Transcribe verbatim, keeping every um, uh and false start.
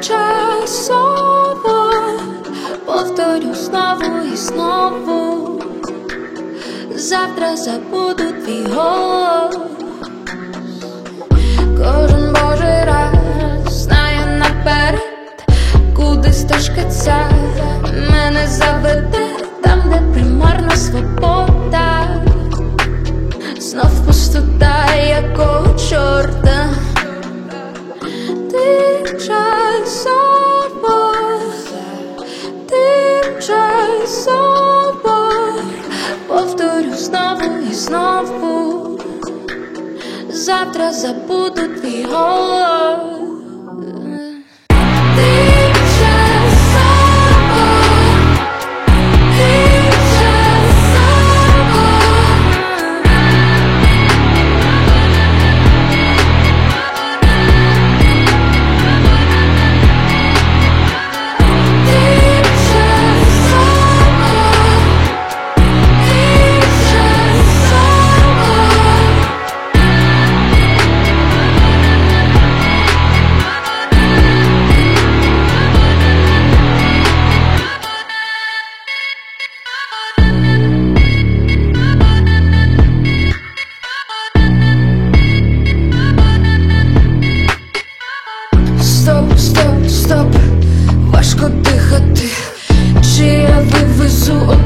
Тимчасово повторю знову і знову. Завтра забуду твій голос. Кожен божий раз знає наперед, куди стежка ця мене заведе. Там, де примарна свобода, знов пустота, якого чорта. Тимчасово, тимчасово повторю знову і знову. Завтра забуду твій голос. Стоп, стоп, стоп, важко дихати. Чи я вивезу